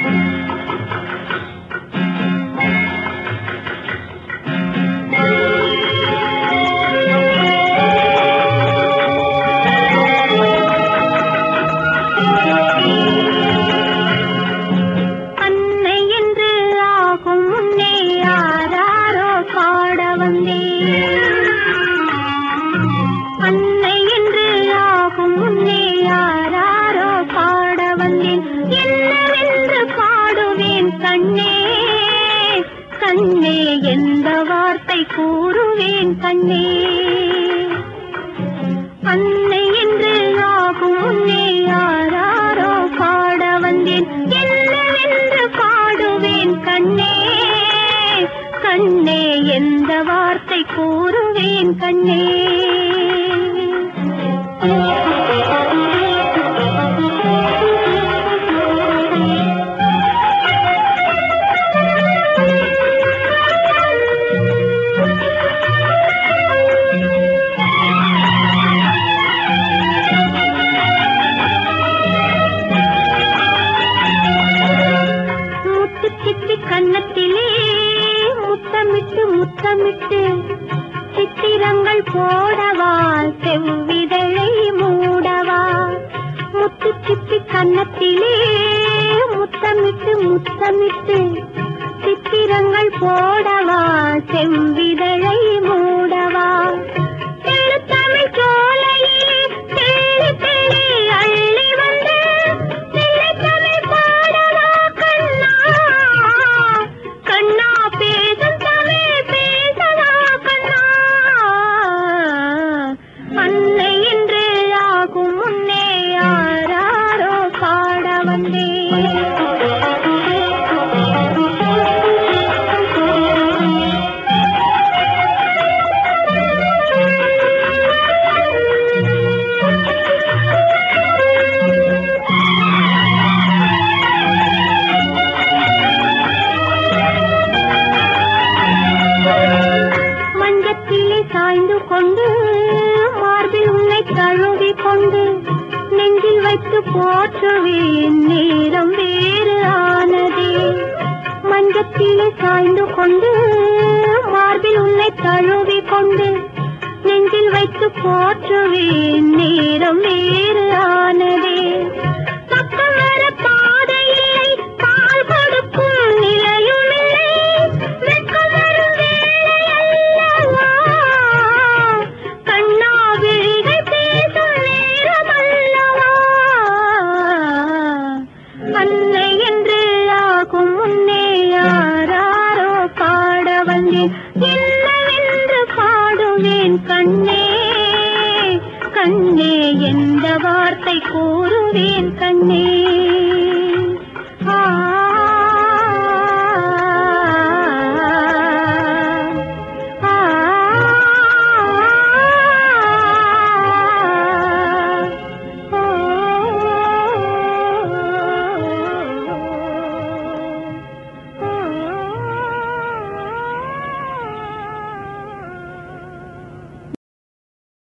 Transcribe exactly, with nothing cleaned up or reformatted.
கண்ணே எந்த வார்த்தை கூறுவேன் கண்ணே அன்னை என்று ஆகும் முன்னே யாராரோ பாட வந்தேன் என்னவென்று பாடுவேன் கண்ணே கண்ணே எந்த வார்த்தை கூறுவேன் கண்ணே கண்ணத்திலே முத்தமிட்டு முத்தமிட்டு சித்திரங்கள் போடவா செவ்விதழை மூடவா முத்து சிப்பி கண்ணத்திலே முத்தமிட்டு முத்தமிட்டு சித்திரங்கள் போடவா செவ்விதழை மூடவா தமிழ் சோலையிலே தெளி தெளி அள்ளி வந்து தமிழ் பாடவா கண்ணா கண்ணா பேசும் தமிழ் பேசவா கண்ணா அன்னை என்று ஆகும் முன்னே யாராரோ பாட வந்தே சாய்ந்து கொண்டு மார்பில் உன்னை தழுவி கொண்டு நெஞ்சில் வைத்து போற்றுவேன் நேரம் வேறு ஆனதே மஞ்சத்திலே சாய்ந்து கொண்டு மார்பில் உன்னை தழுவி கொண்டு நெஞ்சில் வைத்து போற்றுவேன் நேரம் வேறு ஆனதே பக்கம் வர பாதையில்லை பால் கொடுக்கும் நிலையும் இல்லை வெட்கம் வரும் வேலையல்லவா கண்ணா விழிகள் பேசும் நேரமல்லவா அன்னை என்று ஆகும் முன்னே யாராரோ பாட வந்தேன் என்னவென்று பாடுவேன் கண்ணே கண்ணே எந்த வார்த்தை கூறுவேன் கண்ணே